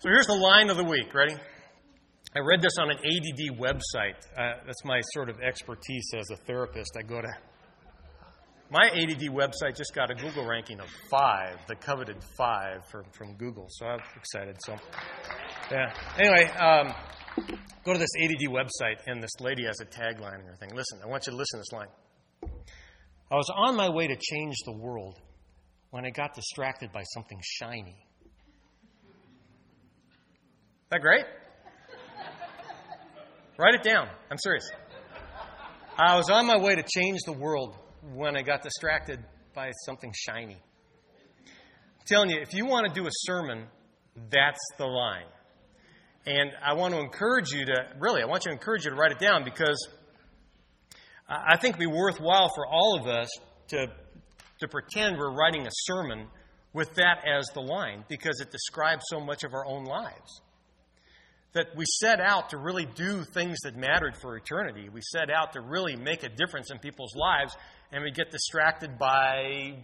So here's the line of the week. Ready? I read this on an ADD website. That's my sort of expertise as a therapist. I go to... My ADD website just got a Google ranking of 5, the coveted 5 from Google. So I'm excited. So, yeah. Anyway, go to this ADD website, and this lady has a tagline and everything. Listen, I want you to listen to this line. I was on my way to change the world when I got distracted by something shiny. Is that great? Write it down. I'm serious. I was on my way to change the world when I got distracted by something shiny. I'm telling you, if you want to do a sermon, that's the line. And I want to encourage you to write it down, because I think it would be worthwhile for all of us to pretend we're writing a sermon with that as the line, because it describes so much of our own lives. That we set out to really do things that mattered for eternity. We set out to really make a difference in people's lives, and we get distracted by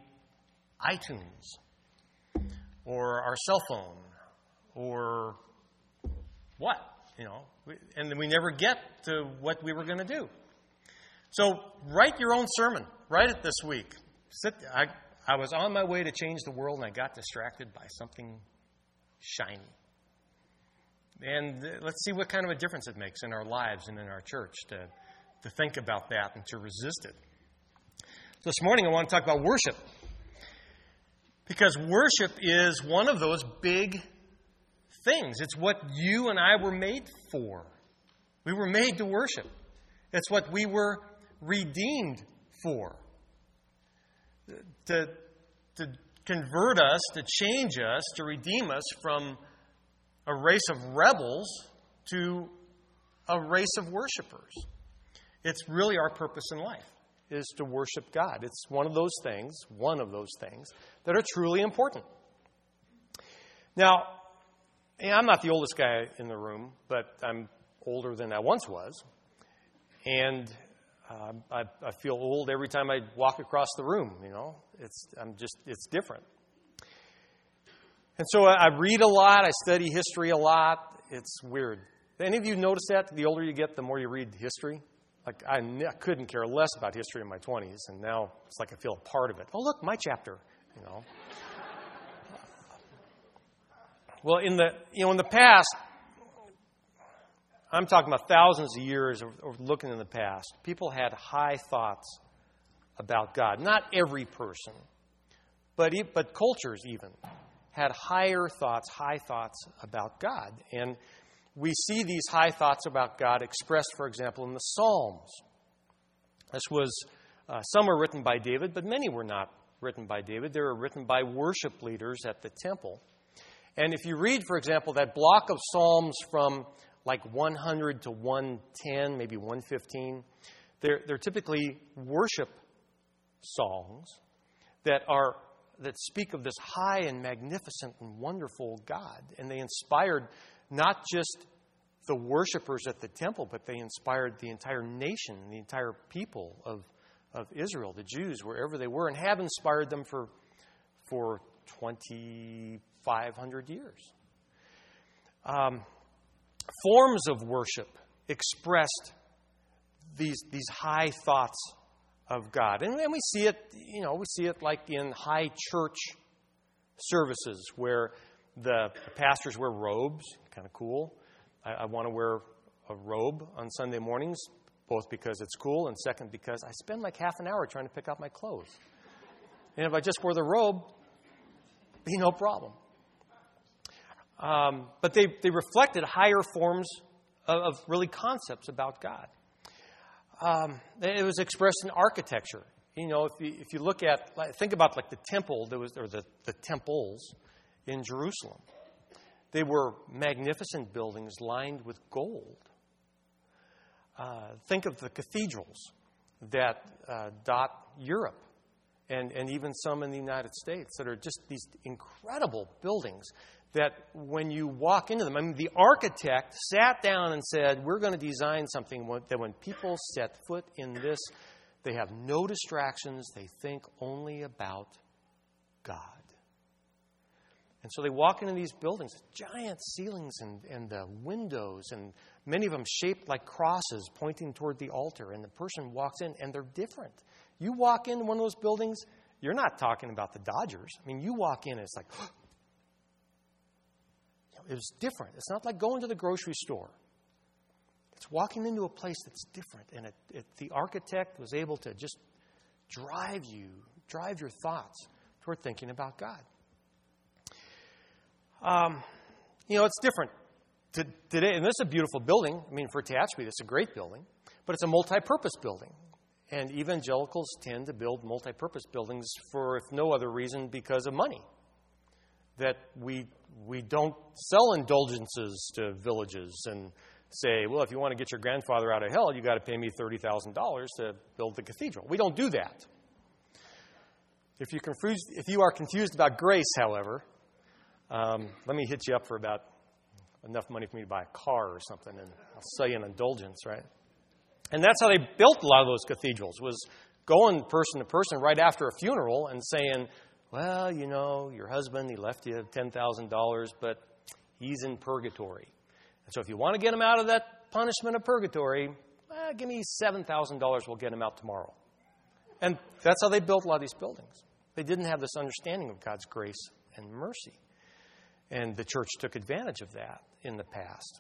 iTunes or our cell phone or what, and then we never get to what we were going to do. So write your own sermon. Write it this week. I was on my way to change the world, and I got distracted by something shiny. And let's see what kind of a difference it makes in our lives and in our church to think about that and to resist it. This morning I want to talk about worship. Because worship is one of those big things. It's what you and I were made for. We were made to worship. It's what we were redeemed for. To convert us, to change us, to redeem us from a race of rebels to a race of worshipers. It's really our purpose in life, is to worship God. It's one of those things that are truly important. Now, I'm not the oldest guy in the room, but I'm older than I once was. And I feel old every time I walk across the room, It's different. And so I read a lot. I study history a lot. It's weird. Any of you notice that? The older you get, the more you read history. Like, I couldn't care less about history in my 20s, and now it's like I feel a part of it. Oh, look, my chapter, Well, in the past, I'm talking about thousands of years of looking in the past, people had high thoughts about God. Not every person, but cultures even had high thoughts about God. And we see these high thoughts about God expressed, for example, in the Psalms. Some were written by David, but many were not written by David. They were written by worship leaders at the temple. And if you read, for example, that block of Psalms from like 100 to 110, maybe 115, they're typically worship songs that speak of this high and magnificent and wonderful God. And they inspired not just the worshipers at the temple, but they inspired the entire nation, the entire people of Israel, the Jews, wherever they were, and have inspired them for 2,500 years. Forms of worship expressed these high thoughts of God. And then we see it like in high church services where the pastors wear robes, kind of cool. I want to wear a robe on Sunday mornings, both because it's cool and second because I spend like half an hour trying to pick out my clothes. And if I just wore the robe, it'd be no problem. But they reflected higher forms of really concepts about God. It was expressed in architecture. If you look at, think about like the temple, the temples in Jerusalem. They were magnificent buildings lined with gold. Think of the cathedrals that dot Europe and even some in the United States that are just these incredible buildings that when you walk into them, the architect sat down and said, we're going to design something that when people set foot in this, they have no distractions. They think only about God. And so they walk into these buildings, giant ceilings and windows, and many of them shaped like crosses pointing toward the altar. And the person walks in, and they're different. You walk into one of those buildings, you're not talking about the Dodgers. I mean, you walk in, and it's like, it was different. It's not like going to the grocery store. It's walking into a place that's different. And the architect was able to just drive your thoughts toward thinking about God. It's different today. And this is a beautiful building. I mean, for Tehachapi, it's a great building. But it's a multi-purpose building. And evangelicals tend to build multi-purpose buildings for, if no other reason, because of money. That we don't sell indulgences to villages and say, well, if you want to get your grandfather out of hell, you got to pay me $30,000 to build the cathedral. We don't do that. If you are confused about grace, however, let me hit you up for about enough money for me to buy a car or something, and I'll sell you an indulgence, right? And that's how they built a lot of those cathedrals, was going person to person right after a funeral and saying, well, your husband, he left you $10,000, but he's in purgatory. And so if you want to get him out of that punishment of purgatory, give me $7,000, we'll get him out tomorrow. And that's how they built a lot of these buildings. They didn't have this understanding of God's grace and mercy. And the church took advantage of that in the past.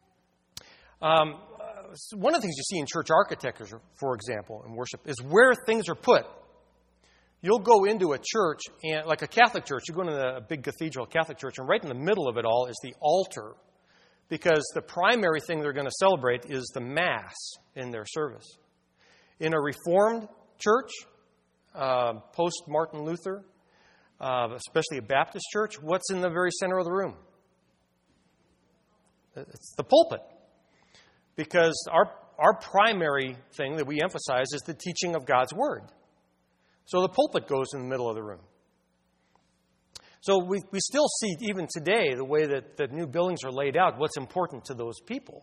One of the things you see in church architecture, for example, in worship, is where things are put. You'll go into a church, and like a Catholic church, you go into a big cathedral, Catholic church, and right in the middle of it all is the altar, because the primary thing they're going to celebrate is the Mass in their service. In a Reformed church, post-Martin Luther, especially a Baptist church, what's in the very center of the room? It's the pulpit. Because our primary thing that we emphasize is the teaching of God's Word. So the pulpit goes in the middle of the room. So we still see, even today, the way that new buildings are laid out, what's important to those people.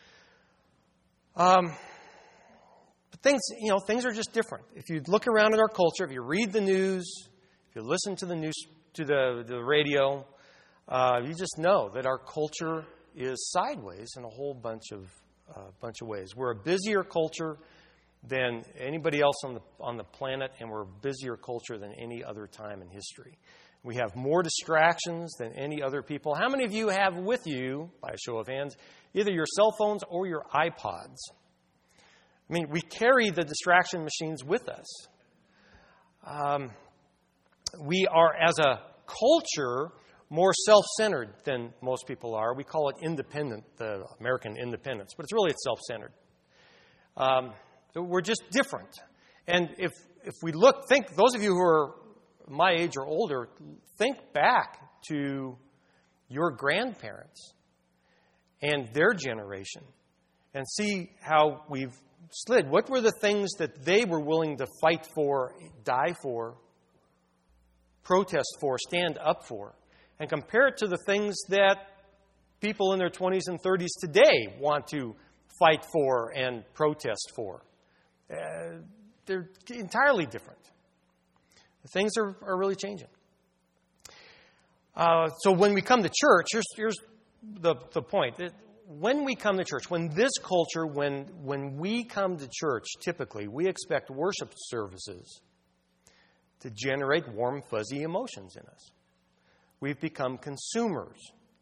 But things are just different. If you look around at our culture, if you read the news, if you listen to the radio, you just know that our culture is sideways in a whole bunch of ways. We're a busier culture than anybody else on the planet, and we're a busier culture than any other time in history. We have more distractions than any other people. How many of you have with you, by a show of hands, either your cell phones or your iPods? I mean, we carry the distraction machines with us. We are, as a culture, more self-centered than most people are. We call it independent, the American independence, but it's self-centered. So we're just different. And if we think, those of you who are my age or older, think back to your grandparents and their generation and see how we've slid. What were the things that they were willing to fight for, die for, protest for, stand up for? And compare it to the things that people in their 20s and 30s today want to fight for and protest for. They're entirely different. Things are really changing. So when we come to church, here's the point. When we come to church, when we come to church, typically, we expect worship services to generate warm, fuzzy emotions in us. We've become consumers.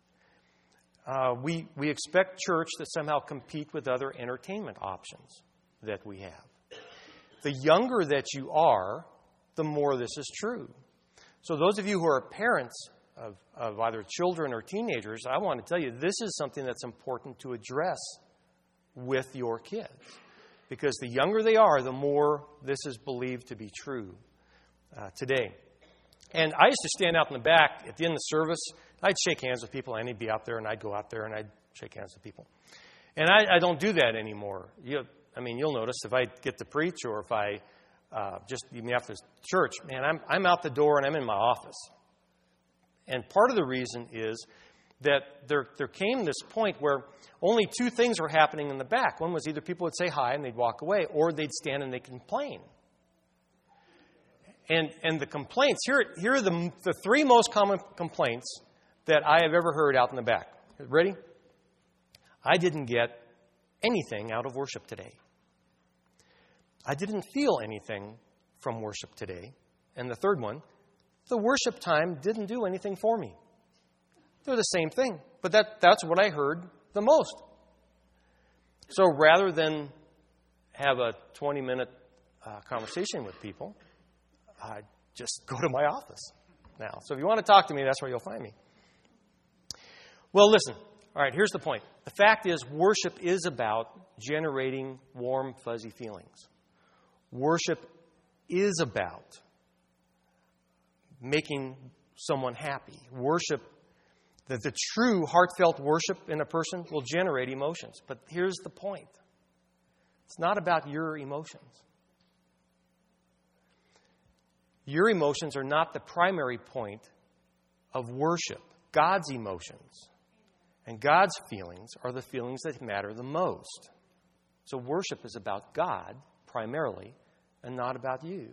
We expect church to somehow compete with other entertainment options that we have. The younger that you are, the more this is true. So those of you who are parents of either children or teenagers, I want to tell you, this is something that's important to address with your kids. Because the younger they are, the more this is believed to be true today. And I used to stand out in the back at the end of the service. I'd shake hands with people, and I'd be out there, and I'd go out there, and I'd shake hands with people. And I don't do that anymore. You'll notice if I get to preach or if I even after church, man, I'm out the door and I'm in my office. And part of the reason is that there came this point where only two things were happening in the back. One was either people would say hi and they'd walk away, or they'd stand and they'd complain. And the complaints, here are the three most common complaints that I have ever heard out in the back. Ready? I didn't get anything out of worship today. I didn't feel anything from worship today. And the third one, the worship time didn't do anything for me. They're the same thing, but that's what I heard the most. So rather than have a 20-minute conversation with people, I just go to my office now. So if you want to talk to me, that's where you'll find me. Well, listen. All right, here's the point. The fact is, worship is about generating warm, fuzzy feelings. Worship is about making someone happy. Worship, the true heartfelt worship in a person will generate emotions. But here's the point. It's not about your emotions. Your emotions are not the primary point of worship. God's emotions and God's feelings are the feelings that matter the most. So worship is about God primarily and not about you.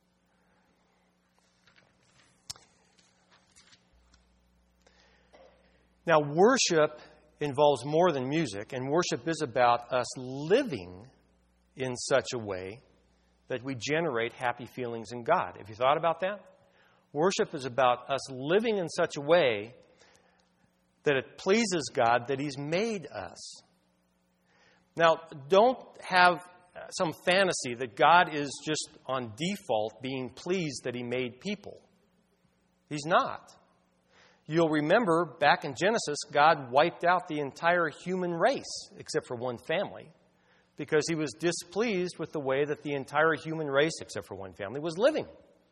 Now, worship involves more than music, and worship is about us living in such a way that we generate happy feelings in God. Have you thought about that? Worship is about us living in such a way that it pleases God that He's made us. Now, don't have some fantasy that God is just on default being pleased that He made people. He's not. You'll remember back in Genesis, God wiped out the entire human race except for one family because He was displeased with the way that the entire human race, except for one family, was living.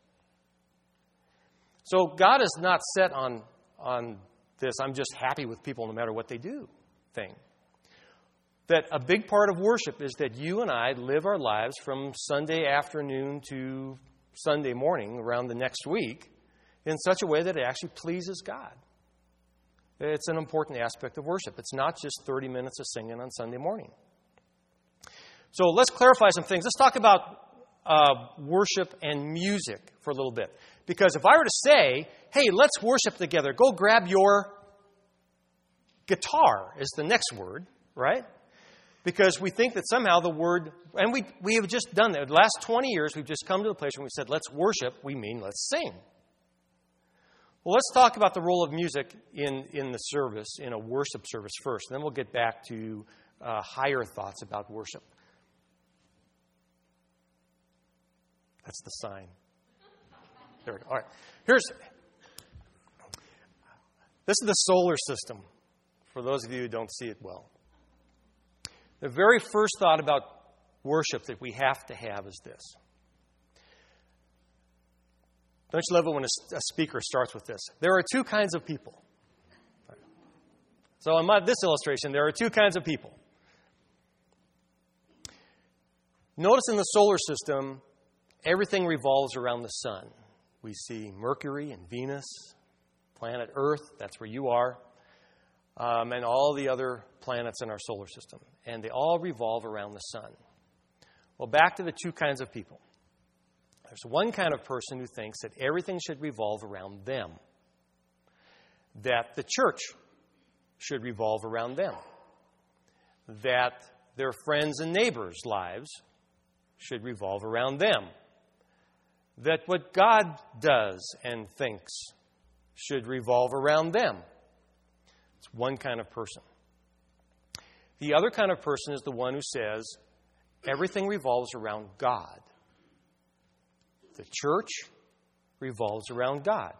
So God is not set on this, I'm just happy with people no matter what they do thing. That a big part of worship is that you and I live our lives from Sunday afternoon to Sunday morning around the next week in such a way that it actually pleases God. It's an important aspect of worship. It's not just 30 minutes of singing on Sunday morning. So let's clarify some things. Let's talk about worship and music for a little bit. Because if I were to say, hey, let's worship together, go grab your guitar is the next word, right? Because we think that somehow the word, and we have just done that. The last 20 years, we've just come to the place where we said, let's worship, we mean let's sing. Well, let's talk about the role of music in the service, in a worship service first. And then we'll get back to higher thoughts about worship. That's the sign. There we go. All right. This is the solar system, for those of you who don't see it well. The very first thought about worship that we have to have is this. Don't you love it when a speaker starts with this? There are two kinds of people. So in this illustration, there are two kinds of people. Notice in the solar system, everything revolves around the sun. We see Mercury and Venus, planet Earth, that's where you are, and all the other planets in our solar system. And they all revolve around the sun. Well, back to the two kinds of people. There's one kind of person who thinks that everything should revolve around them, that the church should revolve around them, that their friends and neighbors' lives should revolve around them, that what God does and thinks should revolve around them. It's one kind of person. The other kind of person is the one who says everything revolves around God. The church revolves around God.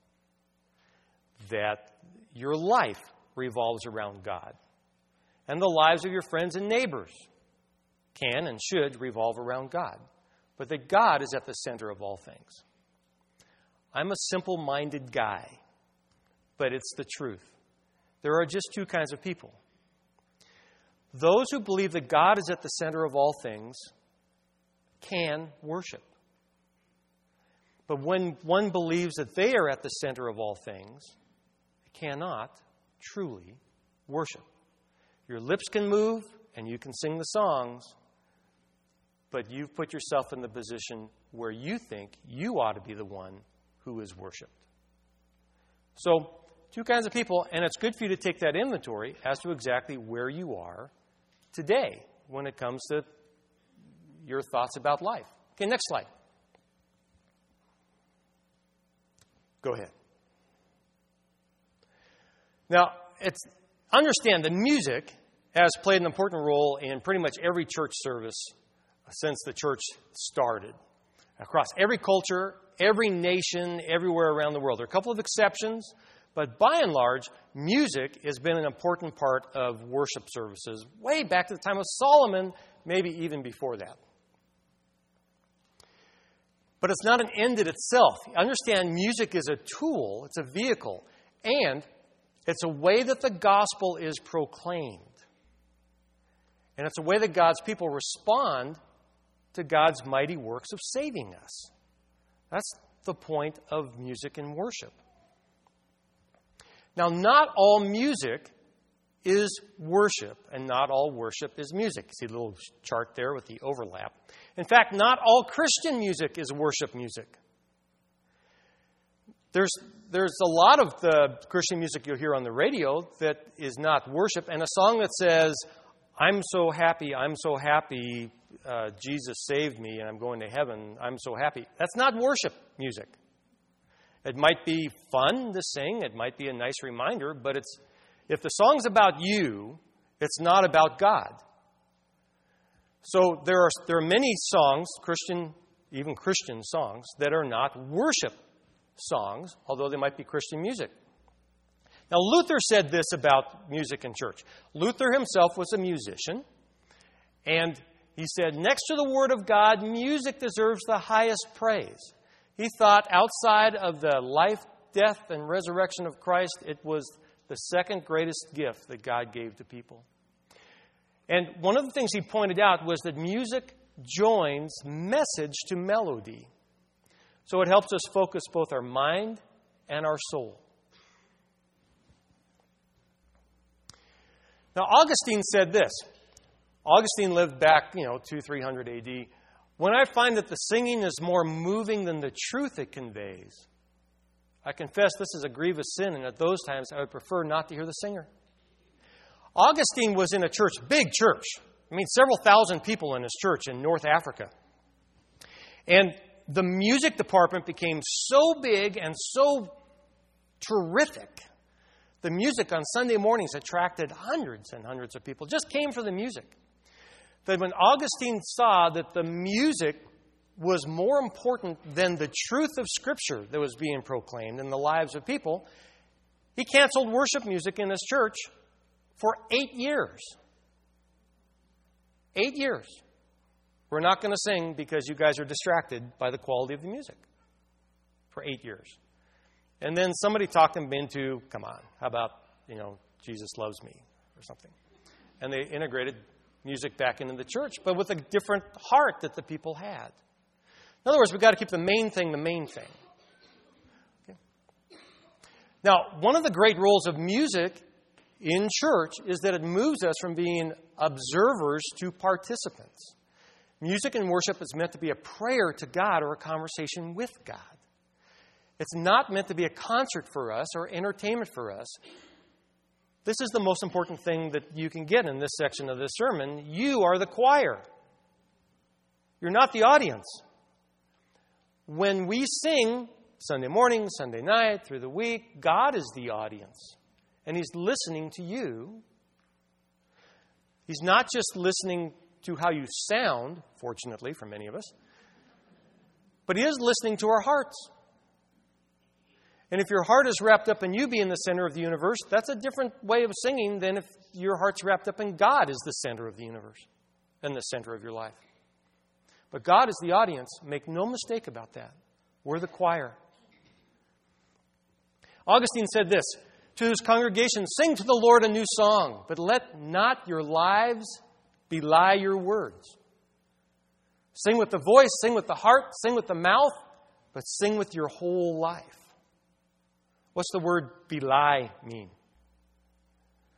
That your life revolves around God. And the lives of your friends and neighbors can and should revolve around God. But that God is at the center of all things. I'm a simple-minded guy, but it's the truth. There are just two kinds of people. Those who believe that God is at the center of all things can worship. But when one believes that they are at the center of all things, they cannot truly worship. Your lips can move and you can sing the songs, but you've put yourself in the position where you think you ought to be the one who is worshiped. So, two kinds of people, and it's good for you to take that inventory as to exactly where you are today when it comes to your thoughts about life. Okay, next slide. Go ahead. Now, understand that music has played an important role in pretty much every church service since the church started. Across every culture, every nation, everywhere around the world. There are a couple of exceptions, but by and large, music has been an important part of worship services way back to the time of Solomon, maybe even before that. But it's not an end in itself. Understand, music is a tool, it's a vehicle, and it's a way that the gospel is proclaimed. And it's a way that God's people respond to God's mighty works of saving us. That's the point of music and worship. Now, not all music is worship, and not all worship is music. See the little chart there with the overlap. In fact, not all Christian music is worship music. There's a lot of the Christian music you'll hear on the radio that is not worship, and a song that says, I'm so happy, Jesus saved me and I'm going to heaven, I'm so happy. That's not worship music. It might be fun to sing, it might be a nice reminder, but if the song's about you, it's not about God. So there are many songs, even Christian songs, that are not worship songs, although they might be Christian music. Now, Luther said this about music in church. Luther himself was a musician, and he said, next to the Word of God, music deserves the highest praise. He thought outside of the life, death, and resurrection of Christ, it was the second greatest gift that God gave to people. And one of the things he pointed out was that music joins message to melody. So it helps us focus both our mind and our soul. Now, Augustine said this. Augustine lived back, 200-300 AD. When I find that the singing is more moving than the truth it conveys, I confess this is a grievous sin, and at those times I would prefer not to hear the singer. Augustine was in a church, big church. Several thousand people in his church in North Africa. And the music department became so big and so terrific. The music on Sunday mornings attracted hundreds and hundreds of people, just came for the music. That when Augustine saw that the music was more important than the truth of Scripture that was being proclaimed in the lives of people, he canceled worship music in his church for 8 years. 8 years. We're not going to sing because you guys are distracted by the quality of the music. For 8 years. And then somebody talked them into, come on, how about, Jesus loves me or something. And they integrated music back into the church, but with a different heart that the people had. In other words, we've got to keep the main thing the main thing. Okay. Now, one of the great roles of music in church is that it moves us from being observers to participants. Music and worship is meant to be a prayer to God or a conversation with God. It's not meant to be a concert for us or entertainment for us. This is the most important thing that you can get in this section of this sermon. You are the choir. You're not the audience. When we sing Sunday morning, Sunday night, through the week, God is the audience. And He's listening to you. He's not just listening to how you sound, fortunately for many of us, but He is listening to our hearts. And if your heart is wrapped up in you being the center of the universe, that's a different way of singing than if your heart's wrapped up in God as the center of the universe and the center of your life. But God is the audience. Make no mistake about that. We're the choir. Augustine said this to his congregation, sing to the Lord a new song, but let not your lives belie your words. Sing with the voice, sing with the heart, sing with the mouth, but sing with your whole life. What's the word belie mean?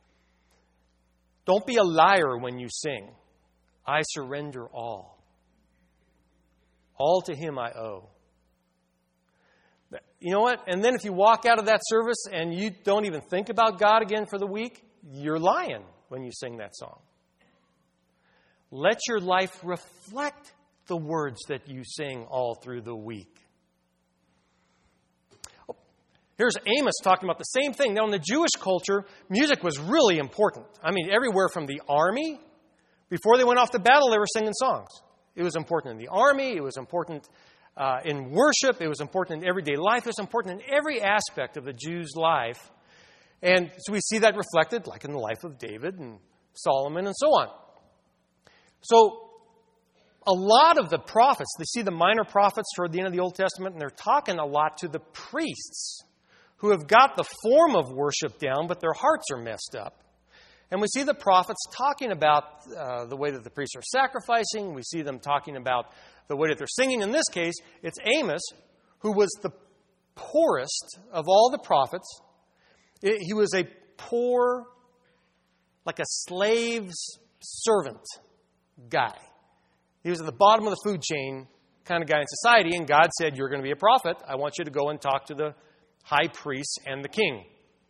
Don't be a liar when you sing. I surrender all. All to Him I owe. You know what? And then if you walk out of that service and you don't even think about God again for the week, you're lying when you sing that song. Let your life reflect the words that you sing all through the week. Here's Amos talking about the same thing. Now, in the Jewish culture, music was really important. I mean, everywhere from the army, before they went off to battle, they were singing songs. It was important in the army. It was important in worship. It was important in everyday life. It was important in every aspect of the Jew's life. And so we see that reflected, like in the life of David and Solomon and so on. So a lot of the prophets, they see the minor prophets toward the end of the Old Testament, and they're talking a lot to the priests who have got the form of worship down, but their hearts are messed up. And we see the prophets talking about the way that the priests are sacrificing. We see them talking about the way that they're singing. In this case, it's Amos, who was the poorest of all the prophets. He was a poor, like a slave's servant guy. He was at the bottom of the food chain kind of guy in society, and God said, you're going to be a prophet. I want you to go and talk to the high priest and the king.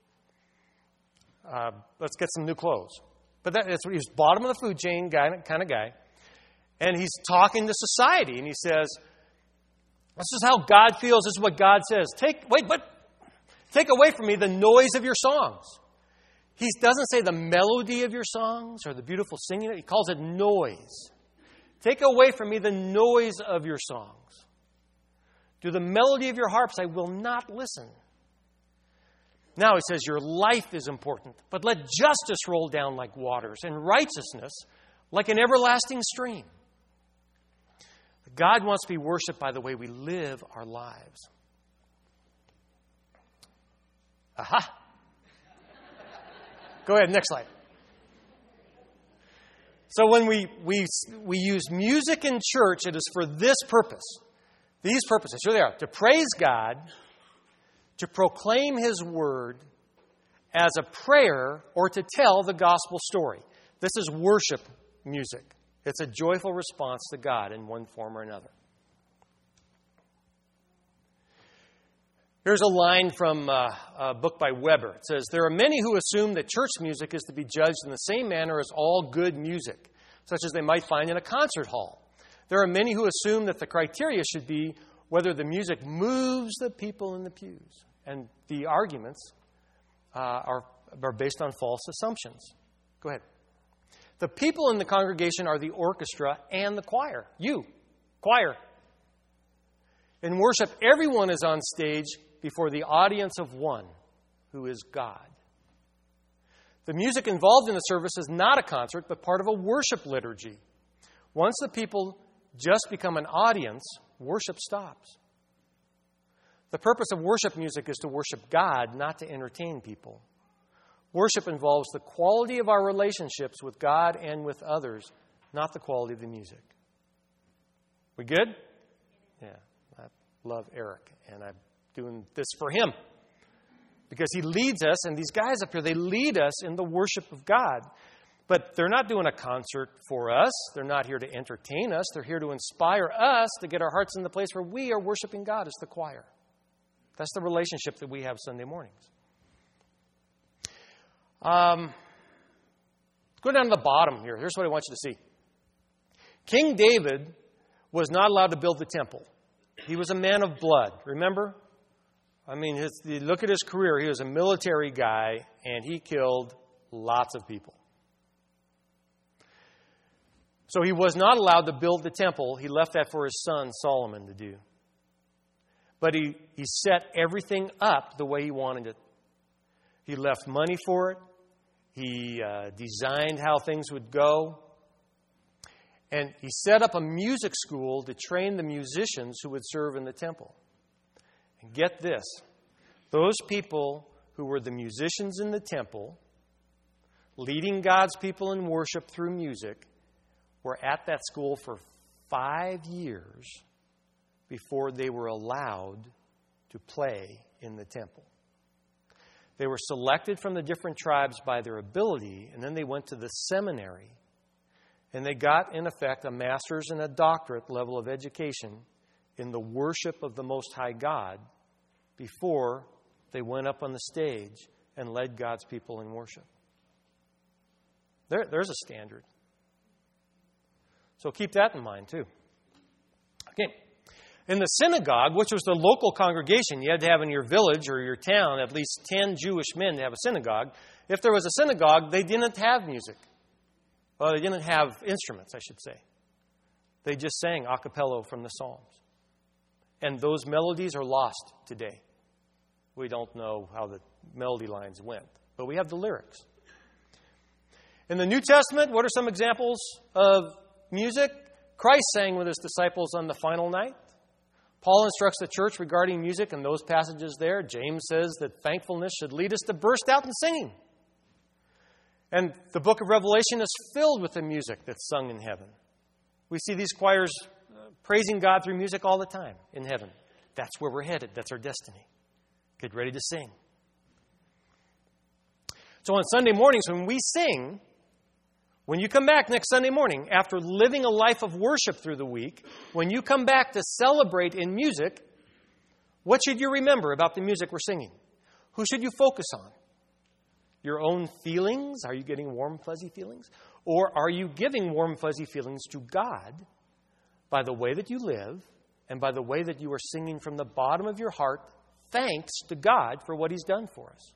Let's get some new clothes. But that's what he was, bottom of the food chain kind of guy. And he's talking to society, and he says, this is how God feels. This is what God says. Take away from me the noise of your songs. He doesn't say the melody of your songs or the beautiful singing. He calls it noise. Take away from me the noise of your songs. To the melody of your harps I will not listen. Now he says your life is important, but let justice roll down like waters and righteousness like an everlasting stream. God wants to be worshipped by the way we live our lives. Aha! Go ahead, next slide. So when we use music in church, it is for this purpose. These purposes, here they are. To praise God, to proclaim His Word as a prayer, or to tell the gospel story. This is worship music. It's a joyful response to God in one form or another. Here's a line from a book by Weber. It says, there are many who assume that church music is to be judged in the same manner as all good music, such as they might find in a concert hall. There are many who assume that the criteria should be whether the music moves the people in the pews. And the arguments are based on false assumptions. Go ahead. The people in the congregation are the orchestra and the choir. You, choir. In worship, everyone is on stage before the audience of one, who is God. The music involved in the service is not a concert, but part of a worship liturgy. Once the people just become an audience, worship stops. The purpose of worship music is to worship God, not to entertain people. Worship involves the quality of our relationships with God and with others, not the quality of the music. We good? Yeah. I love Eric, and I'm doing this for him. Because he leads us, and these guys up here, they lead us in the worship of God. But they're not doing a concert for us. They're not here to entertain us. They're here to inspire us to get our hearts in the place where we are worshiping God as the choir. That's the relationship that we have Sunday mornings. Go down to the bottom here. Here's what I want you to see. King David was not allowed to build the temple. He was a man of blood. Remember? I mean, look at his career. He was a military guy, and he killed lots of people. So he was not allowed to build the temple. He left that for his son Solomon to do. But he set everything up the way he wanted it. He left money for it. He designed how things would go. And he set up a music school to train the musicians who would serve in the temple. And get this, those people who were the musicians in the temple, leading God's people in worship through music, were at that school for 5 years before they were allowed to play in the temple. They were selected from the different tribes by their ability, and then they went to the seminary, and they got, in effect, a master's and a doctorate level of education in the worship of the Most High God before they went up on the stage and led God's people in worship. There's a standard. So keep that in mind, too. Okay. In the synagogue, which was the local congregation, you had to have in your village or your town at least 10 Jewish men to have a synagogue. If there was a synagogue, they didn't have music. Well, they didn't have instruments, I should say. They just sang a cappella from the Psalms. And those melodies are lost today. We don't know how the melody lines went, but we have the lyrics. In the New Testament, what are some examples of music? Christ sang with his disciples on the final night. Paul instructs the church regarding music in those passages there. James says that thankfulness should lead us to burst out in singing. And the book of Revelation is filled with the music that's sung in heaven. We see these choirs praising God through music all the time in heaven. That's where we're headed. That's our destiny. Get ready to sing. So on Sunday mornings when we sing, when you come back next Sunday morning, after living a life of worship through the week, when you come back to celebrate in music, what should you remember about the music we're singing? Who should you focus on? Your own feelings? Are you getting warm, fuzzy feelings? Or are you giving warm, fuzzy feelings to God by the way that you live and by the way that you are singing from the bottom of your heart, thanks to God for what He's done for us?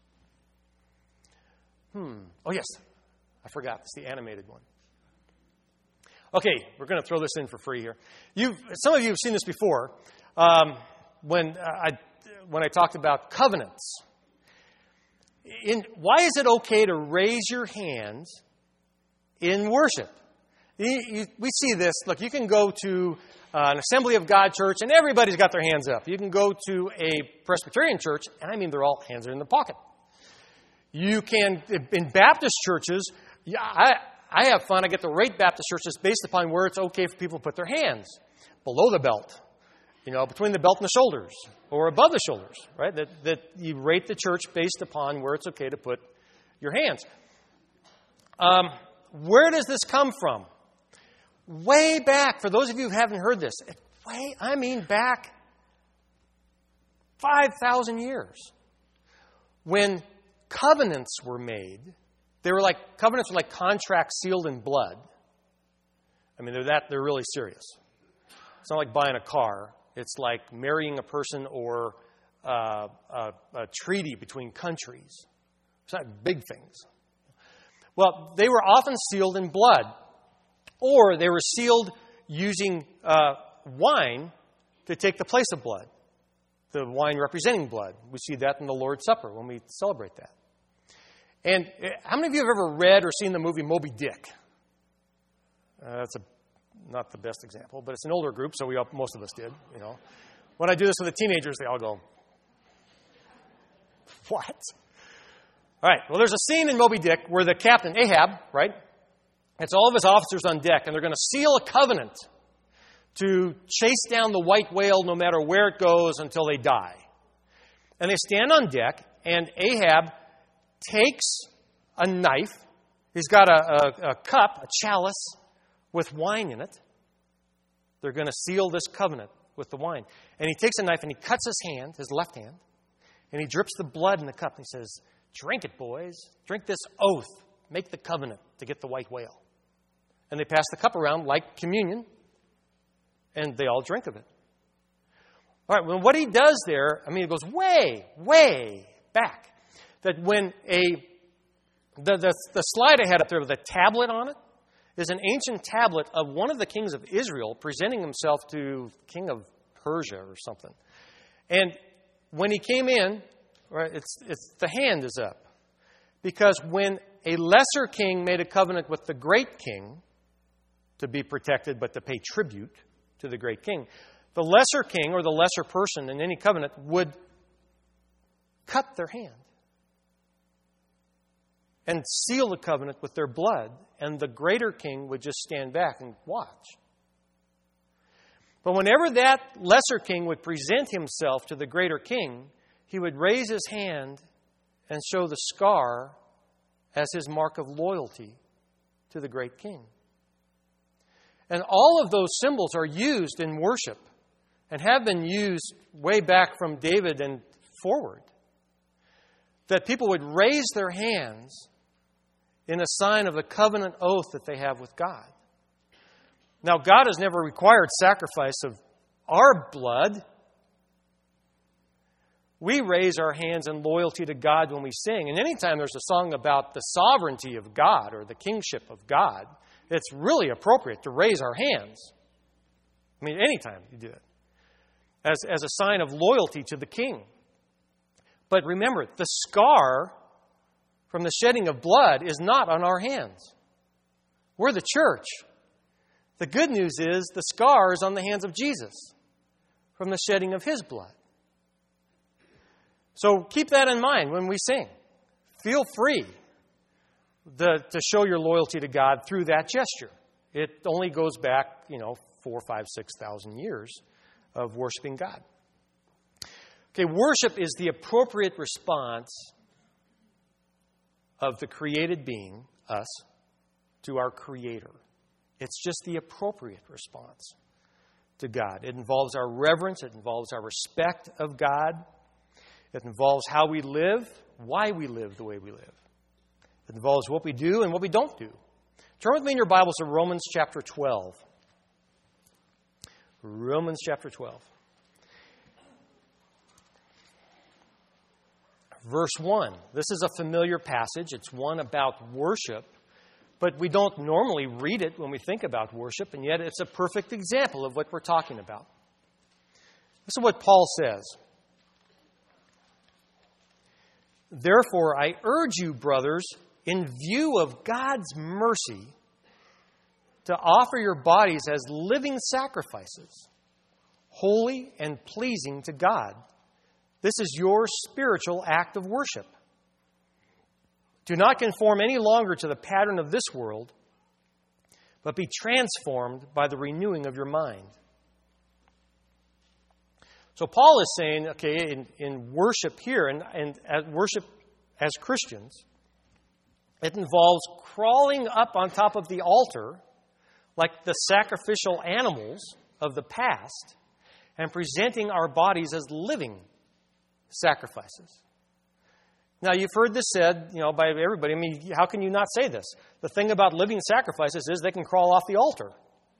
Oh, yes. I forgot. It's the animated one. Okay, we're going to throw this in for free here. Some of you have seen this before when I talked about covenants. Why is it okay to raise your hands in worship? We see this. Look, you can go to an Assembly of God church and everybody's got their hands up. You can go to a Presbyterian church, and I mean they're all hands are in the pocket. You can, in Baptist churches, I have fun. I get to rate Baptist churches based upon where it's okay for people to put their hands. Below the belt, between the belt and the shoulders, or above the shoulders, right? That you rate the church based upon where it's okay to put your hands. Where does this come from? Way back, for those of you who haven't heard this, back 5,000 years. When covenants were made, covenants were like contracts sealed in blood. I mean, they're really serious. It's not like buying a car. It's like marrying a person or a treaty between countries. It's not big things. Well, they were often sealed in blood, or they were sealed using wine to take the place of blood. The wine representing blood. We see that in the Lord's Supper when we celebrate that. And how many of you have ever read or seen the movie Moby Dick? That's not the best example, but it's an older group, so most of us did. When I do this with the teenagers, they all go, "What?" All right. Well, there's a scene in Moby Dick where the captain, Ahab, right? It's all of his officers on deck, and they're going to seal a covenant to chase down the white whale no matter where it goes until they die. And they stand on deck, and Ahab takes a knife. He's got a cup, a chalice, with wine in it. They're going to seal this covenant with the wine. And he takes a knife and he cuts his hand, his left hand, and he drips the blood in the cup. And he says, "Drink it, boys. Drink this oath. Make the covenant to get the white whale." And they pass the cup around like communion, and they all drink of it. All right, well, what he does there, it goes way, way back. That when the slide I had up there with a tablet on it is an ancient tablet of one of the kings of Israel presenting himself to the king of Persia or something. And when he came in, right, it's the hand is up. Because when a lesser king made a covenant with the great king to be protected but to pay tribute to the great king, the lesser king or the lesser person in any covenant would cut their hand and seal the covenant with their blood, and the greater king would just stand back and watch. But whenever that lesser king would present himself to the greater king, he would raise his hand and show the scar as his mark of loyalty to the great king. And all of those symbols are used in worship and have been used way back from David and forward. That people would raise their hands in a sign of the covenant oath that they have with God. Now, God has never required sacrifice of our blood. We raise our hands in loyalty to God when we sing. And anytime there's a song about the sovereignty of God or the kingship of God, it's really appropriate to raise our hands. I mean, anytime you do it. As a sign of loyalty to the king. But remember, the scar from the shedding of blood is not on our hands. We're the church. The good news is the scar is on the hands of Jesus from the shedding of His blood. So keep that in mind when we sing. Feel free to show your loyalty to God through that gesture. It only goes back, 4, 5, 6,000 years of worshiping God. Okay, worship is the appropriate response of the created being, us, to our Creator. It's just the appropriate response to God. It involves our reverence. It involves our respect of God. It involves how we live, why we live the way we live. It involves what we do and what we don't do. Turn with me in your Bibles to Romans chapter 12. Romans chapter 12. Verse 1. This is a familiar passage. It's one about worship, but we don't normally read it when we think about worship, and yet it's a perfect example of what we're talking about. This is what Paul says. Therefore, I urge you, brothers, in view of God's mercy, to offer your bodies as living sacrifices, holy and pleasing to God. This is your spiritual act of worship. Do not conform any longer to the pattern of this world, but be transformed by the renewing of your mind. So Paul is saying, okay, in worship here, and worship as Christians, it involves crawling up on top of the altar like the sacrificial animals of the past and presenting our bodies as living sacrifices. Now, you've heard this said, by everybody. I mean, how can you not say this? The thing about living sacrifices is they can crawl off the altar.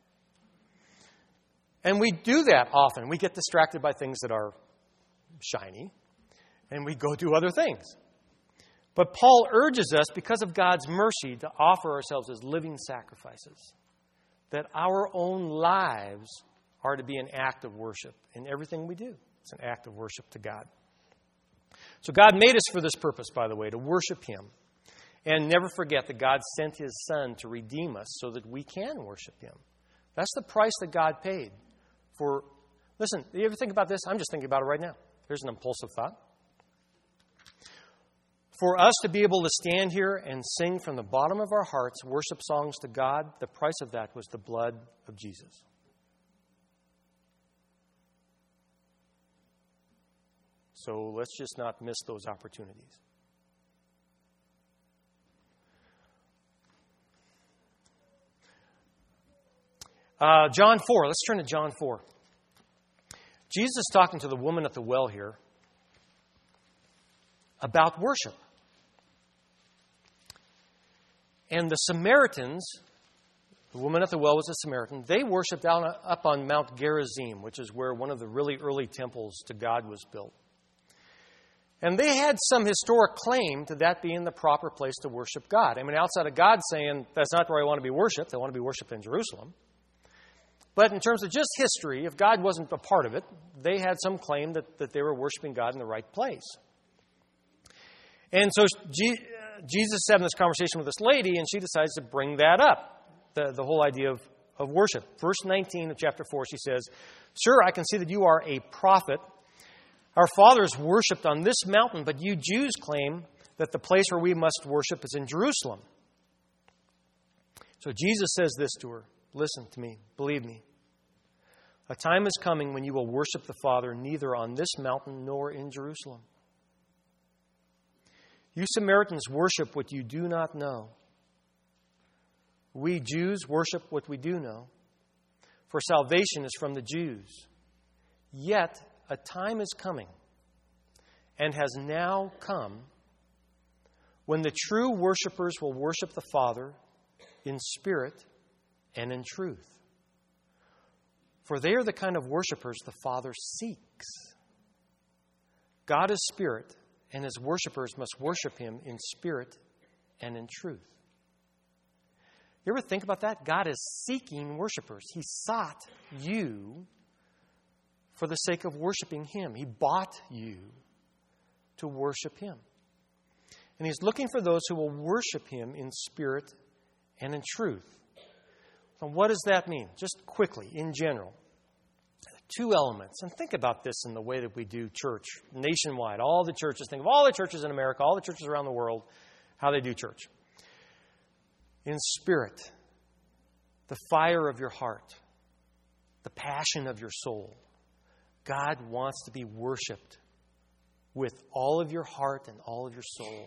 And we do that often. We get distracted by things that are shiny, and we go do other things. But Paul urges us, because of God's mercy, to offer ourselves as living sacrifices. That our own lives are to be an act of worship in everything we do. It's an act of worship to God. So God made us for this purpose, by the way, to worship Him. And never forget that God sent His Son to redeem us so that we can worship Him. That's the price that God paid for... Listen, you ever think about this? I'm just thinking about it right now. Here's an impulsive thought. For us to be able to stand here and sing from the bottom of our hearts worship songs to God, the price of that was the blood of Jesus. So let's just not miss those opportunities. John 4. Let's turn to John 4. Jesus is talking to the woman at the well here about worship. And the Samaritans, the woman at the well was a Samaritan, they worshipped up on Mount Gerizim, which is where one of the really early temples to God was built. And they had some historic claim to that being the proper place to worship God. I mean, outside of God saying, that's not where I want to be worshipped, I want to be worshipped in Jerusalem. But in terms of just history, if God wasn't a part of it, they had some claim that they were worshiping God in the right place. And so Jesus is having this conversation with this lady, and she decides to bring that up, the whole idea of worship. Verse 19 of chapter 4, she says, Sir, I can see that you are a prophet. Our fathers worshipped on this mountain, but you Jews claim that the place where we must worship is in Jerusalem. So Jesus says this to her. Listen to me. Believe me. A time is coming when you will worship the Father neither on this mountain nor in Jerusalem. You Samaritans worship what you do not know. We Jews worship what we do know. For salvation is from the Jews. Yet a time is coming, and has now come, when the true worshipers will worship the Father in spirit and in truth. For they are the kind of worshipers the Father seeks. God is spirit, and His worshipers must worship Him in spirit and in truth. You ever think about that? God is seeking worshipers. He sought you for the sake of worshiping Him. He bought you to worship Him. And He's looking for those who will worship Him in spirit and in truth. So what does that mean? Just quickly, in general. Two elements. And think about this in the way that we do church nationwide. All the churches, think of all the churches in America, all the churches around the world, how they do church. In spirit, the fire of your heart, the passion of your soul. God wants to be worshiped with all of your heart and all of your soul.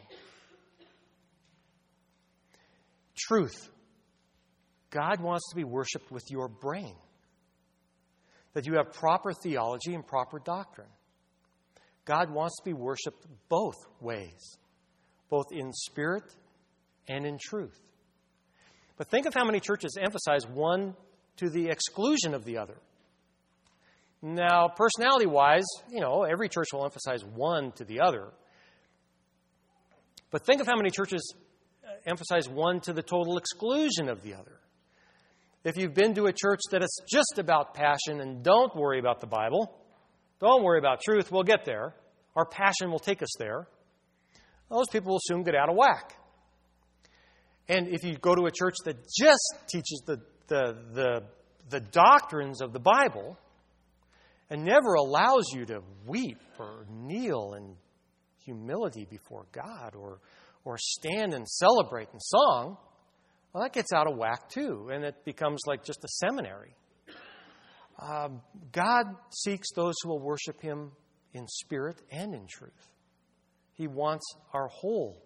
Truth. God wants to be worshiped with your brain. That you have proper theology and proper doctrine. God wants to be worshiped both ways, both in spirit and in truth. But think of how many churches emphasize one to the exclusion of the other. Now, personality-wise, every church will emphasize one to the other. But think of how many churches emphasize one to the total exclusion of the other. If you've been to a church that is just about passion and don't worry about the Bible, don't worry about truth, we'll get there. Our passion will take us there. Those people will soon get out of whack. And if you go to a church that just teaches the doctrines of the Bible and never allows you to weep or kneel in humility before God or stand and celebrate in song, well, that gets out of whack too, and it becomes like just a seminary. God seeks those who will worship Him in spirit and in truth. He wants our whole,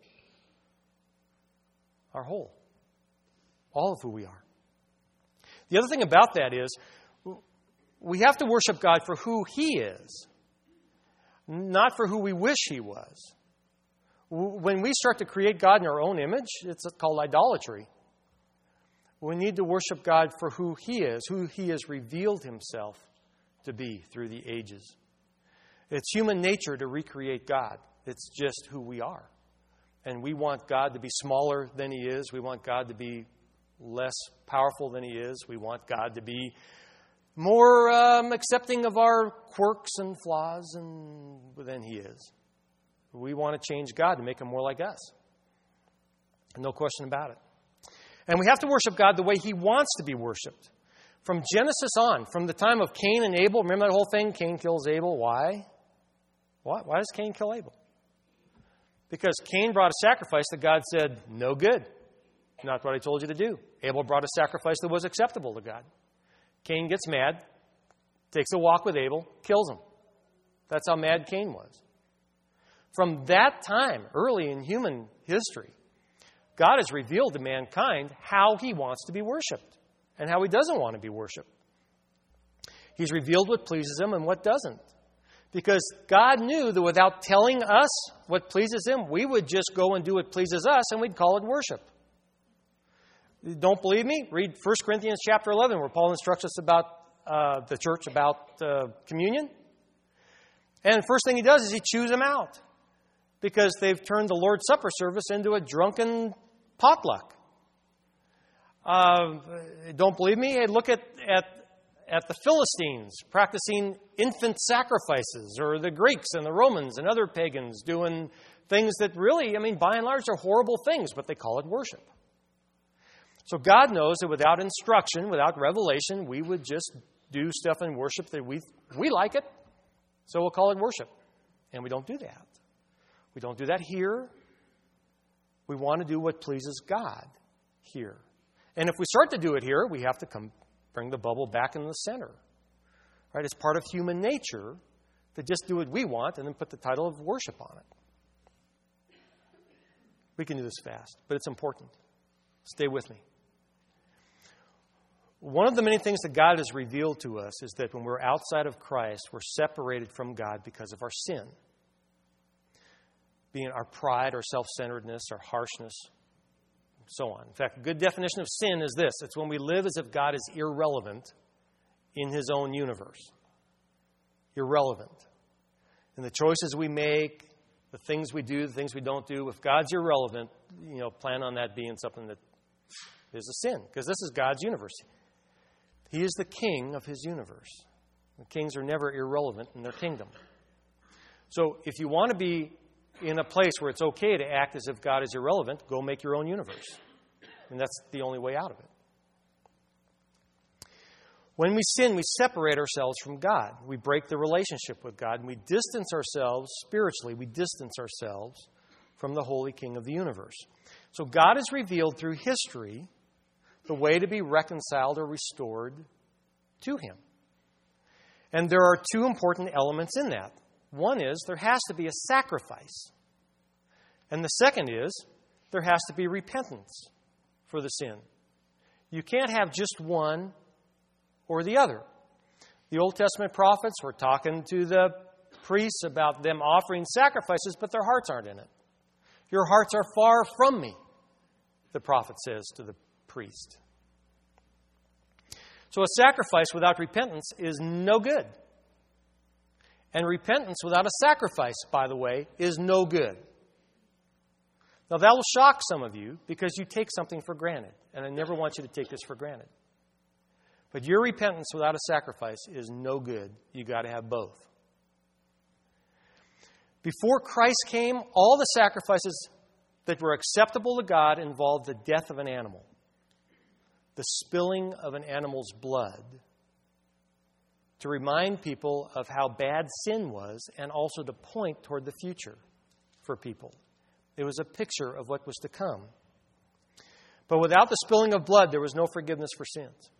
all of who we are. The other thing about that is we have to worship God for who He is, not for who we wish He was. When we start to create God in our own image, it's called idolatry. We need to worship God for who He is, who He has revealed Himself to be through the ages. It's human nature to recreate God. It's just who we are. And we want God to be smaller than He is. We want God to be less powerful than He is. We want God to be more accepting of our quirks and flaws than He is. We want to change God to make Him more like us. No question about it. And we have to worship God the way He wants to be worshipped. From Genesis on, from the time of Cain and Abel, remember that whole thing? Cain kills Abel. Why? Why does Cain kill Abel? Because Cain brought a sacrifice that God said, no good. Not what I told you to do. Abel brought a sacrifice that was acceptable to God. Cain gets mad, takes a walk with Abel, kills him. That's how mad Cain was. From that time, early in human history, God has revealed to mankind how He wants to be worshipped and how He doesn't want to be worshipped. He's revealed what pleases Him and what doesn't. Because God knew that without telling us what pleases Him, we would just go and do what pleases us and we'd call it worship. Don't believe me? Read 1 Corinthians chapter 11 where Paul instructs us about the church, about communion. And the first thing he does is he chews them out because they've turned the Lord's Supper service into a drunken potluck. Don't believe me? Hey, look at the Philistines practicing infant sacrifices, or the Greeks and the Romans and other pagans doing things that really, by and large, are horrible things, but they call it worship. So God knows that without instruction, without revelation, we would just do stuff in worship that we like it, so we'll call it worship. And we don't do that. We don't do that here. We want to do what pleases God here. And if we start to do it here, we have to bring the bubble back in the center. Right? It's part of human nature to just do what we want and then put the title of worship on it. We can do this fast, but it's important. Stay with me. One of the many things that God has revealed to us is that when we're outside of Christ, we're separated from God because of our sin. Being our pride, our self-centeredness, our harshness, and so on. In fact, a good definition of sin is this. It's when we live as if God is irrelevant in His own universe. Irrelevant. And the choices we make, the things we do, the things we don't do, if God's irrelevant, plan on that being something that is a sin. Because this is God's universe. He is the king of His universe. The kings are never irrelevant in their kingdom. So if you want to be in a place where it's okay to act as if God is irrelevant, go make your own universe. And that's the only way out of it. When we sin, we separate ourselves from God. We break the relationship with God, and we distance ourselves spiritually. We distance ourselves from the Holy King of the universe. So God has revealed through history the way to be reconciled or restored to Him. And there are two important elements in that. One is there has to be a sacrifice. And the second is there has to be repentance for the sin. You can't have just one or the other. The Old Testament prophets were talking to the priests about them offering sacrifices, but their hearts aren't in it. Your hearts are far from me, the prophet says to the priest. So a sacrifice without repentance is no good. And repentance without a sacrifice, by the way, is no good. Now that will shock some of you because you take something for granted. And I never want you to take this for granted. But your repentance without a sacrifice is no good. You've got to have both. Before Christ came, all the sacrifices that were acceptable to God involved the death of an animal, the spilling of an animal's blood, to remind people of how bad sin was and also to point toward the future for people. It was a picture of what was to come. But without the spilling of blood, there was no forgiveness for sins.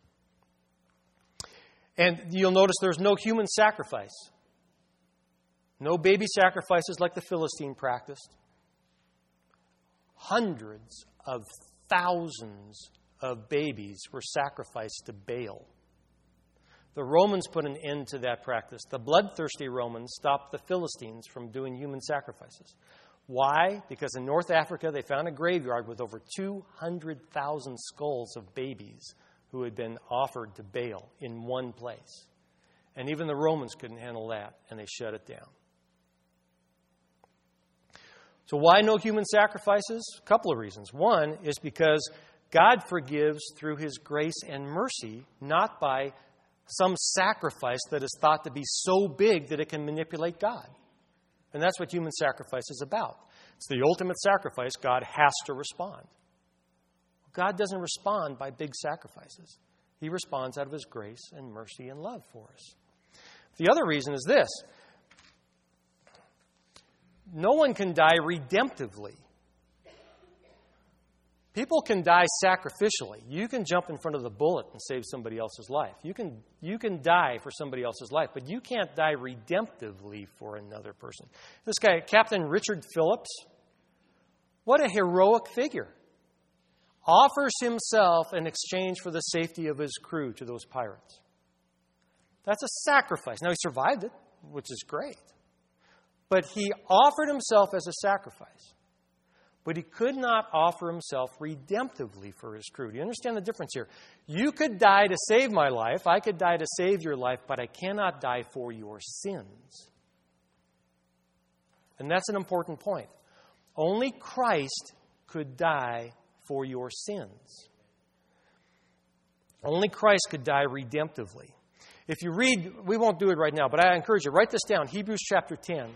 And you'll notice there's no human sacrifice. No baby sacrifices like the Philistine practiced. Hundreds of thousands of babies were sacrificed to Baal. The Romans put an end to that practice. The bloodthirsty Romans stopped the Philistines from doing human sacrifices. Why? Because in North Africa they found a graveyard with over 200,000 skulls of babies who had been offered to Baal in one place. And even the Romans couldn't handle that, and they shut it down. So why no human sacrifices? A couple of reasons. One is because God forgives through His grace and mercy, not by some sacrifice that is thought to be so big that it can manipulate God. And that's what human sacrifice is about. It's the ultimate sacrifice. God has to respond. God doesn't respond by big sacrifices. He responds out of His grace and mercy and love for us. The other reason is this. No one can die redemptively. People can die sacrificially. You can jump in front of the bullet and save somebody else's life. You can die for somebody else's life, but you can't die redemptively for another person. This guy, Captain Richard Phillips, what a heroic figure. Offers himself in exchange for the safety of his crew to those pirates. That's a sacrifice. Now, he survived it, which is great. But he offered himself as a sacrifice. But he could not offer himself redemptively for his crew. Do you understand the difference here? You could die to save my life. I could die to save your life, but I cannot die for your sins. And that's an important point. Only Christ could die for your sins. Only Christ could die redemptively. If you read, we won't do it right now, but I encourage you, write this down. Hebrews chapter 10.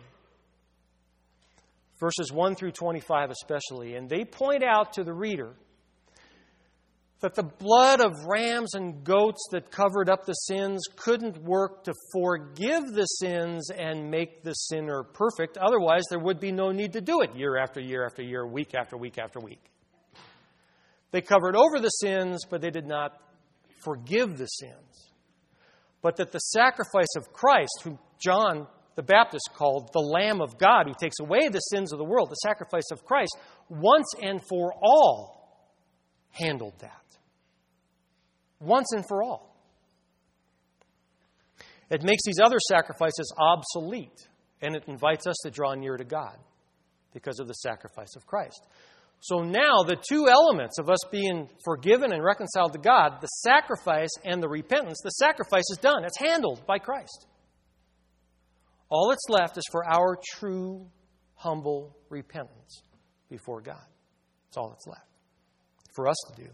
Verses 1 through 25 especially. And they point out to the reader that the blood of rams and goats that covered up the sins couldn't work to forgive the sins and make the sinner perfect. Otherwise, there would be no need to do it year after year after year, week after week after week. They covered over the sins, but they did not forgive the sins. But that the sacrifice of Christ, whom John the Baptist called the Lamb of God, who takes away the sins of the world, the sacrifice of Christ, once and for all handled that. once and for all. It makes these other sacrifices obsolete, and it invites us to draw near to God because of the sacrifice of Christ. So now the two elements of us being forgiven and reconciled to God, the sacrifice and the repentance, the sacrifice is done. It's handled by Christ. All that's left is for our true, humble repentance before God. That's all that's left for us to do.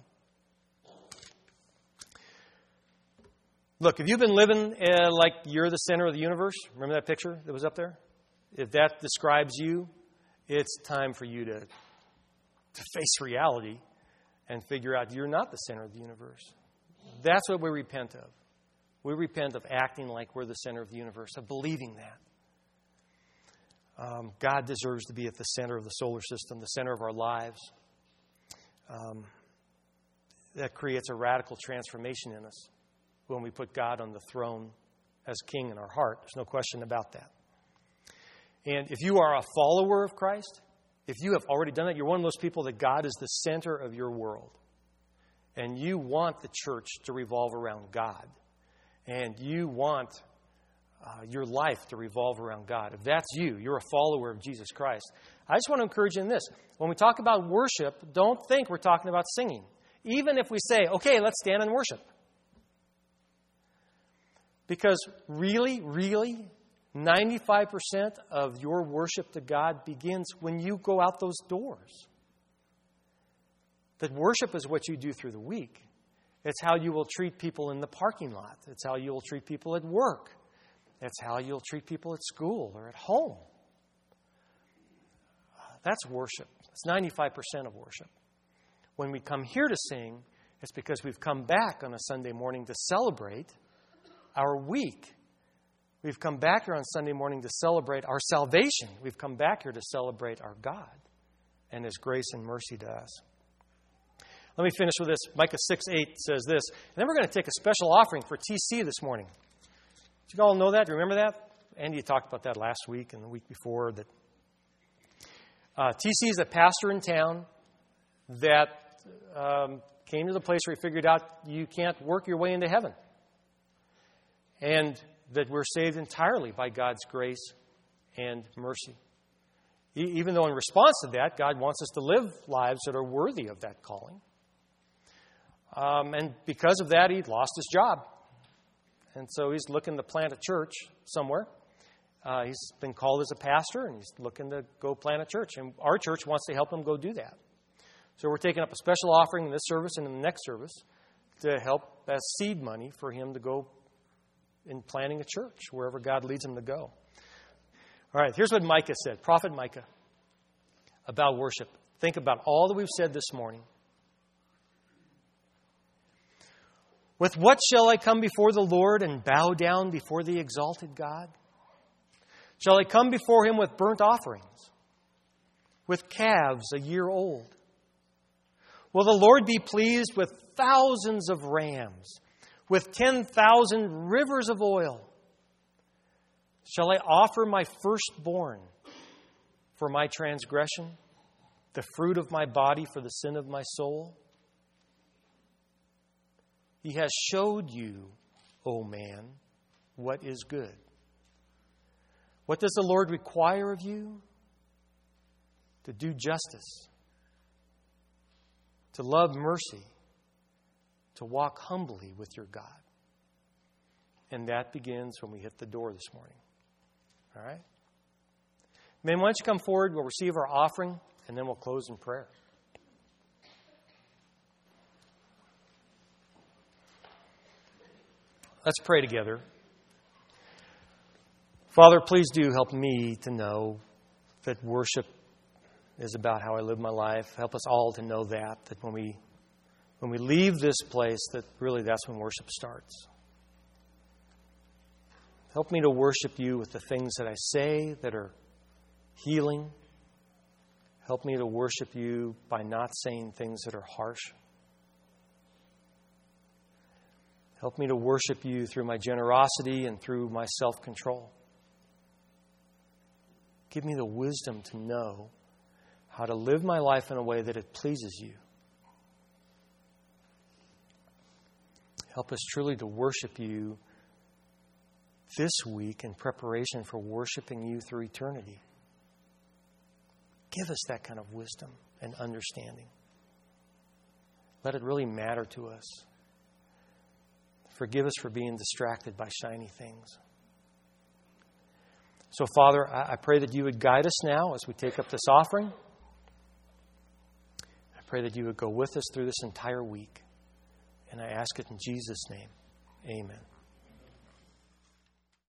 Look, if you've been living like you're the center of the universe, remember that picture that was up there? If that describes you, it's time for you to face reality and figure out you're not the center of the universe. That's what we repent of. We repent of acting like we're the center of the universe, of believing that. God deserves to be at the center of the solar system, the center of our lives. That creates a radical transformation in us when we put God on the throne as king in our heart. There's no question about that. And if you are a follower of Christ, if you have already done that, you're one of those people that God is the center of your world. And you want the church to revolve around God. And you want your life to revolve around God. If that's you, you're a follower of Jesus Christ. I just want to encourage you in this. When we talk about worship, don't think we're talking about singing. Even if we say, okay, let's stand and worship. Because really, 95% of your worship to God begins when you go out those doors. That worship is what you do through the week. It's how you will treat people in the parking lot. It's how you will treat people at work. It's how you'll treat people at school or at home. That's worship. It's 95% of worship. When we come here to sing, it's because we've come back on a Sunday morning to celebrate our week. We've come back here on Sunday morning to celebrate our salvation. We've come back here to celebrate our God and His grace and mercy to us. Let me finish with this. Micah 6:8 says this. And then we're going to take a special offering for TC this morning. Did you all know that? Remember that? Andy talked about that last week and the week before. That TC is a pastor in town that came to the place where he figured out you can't work your way into heaven. And that we're saved entirely by God's grace and mercy. Even though in response to that, God wants us to live lives that are worthy of that calling. And because of that, he lost his job. And so he's looking to plant a church somewhere. He's been called as a pastor, and he's looking to go plant a church. And our church wants to help him go do that. So we're taking up a special offering in this service and in the next service to help as seed money for him to go in planting a church wherever God leads him to go. All right, here's what Micah said, Prophet Micah, about worship. Think about all that we've said this morning. With what shall I come before the Lord and bow down before the exalted God? Shall I come before Him with burnt offerings, with calves a year old? Will the Lord be pleased with thousands of rams, with 10,000 rivers of oil? Shall I offer my firstborn for my transgression, the fruit of my body for the sin of my soul? He has showed you, O man, what is good. What does the Lord require of you? To do justice, to love mercy, to walk humbly with your God. And that begins when we hit the door this morning. All right? Men, why don't you come forward? We'll receive our offering, and then we'll close in prayer. Let's pray together. Father, please do help me to know that worship is about how I live my life. Help us all to know that when we leave this place, that really that's when worship starts. Help me to worship you with the things that I say that are healing. Help me to worship you by not saying things that are harsh. Help me to worship you through my generosity and through my self-control. Give me the wisdom to know how to live my life in a way that it pleases you. Help us truly to worship you this week in preparation for worshiping you through eternity. Give us that kind of wisdom and understanding. Let it really matter to us. Forgive us for being distracted by shiny things. So, Father, I pray that you would guide us now as we take up this offering. I pray that you would go with us through this entire week. And I ask it in Jesus' name. Amen.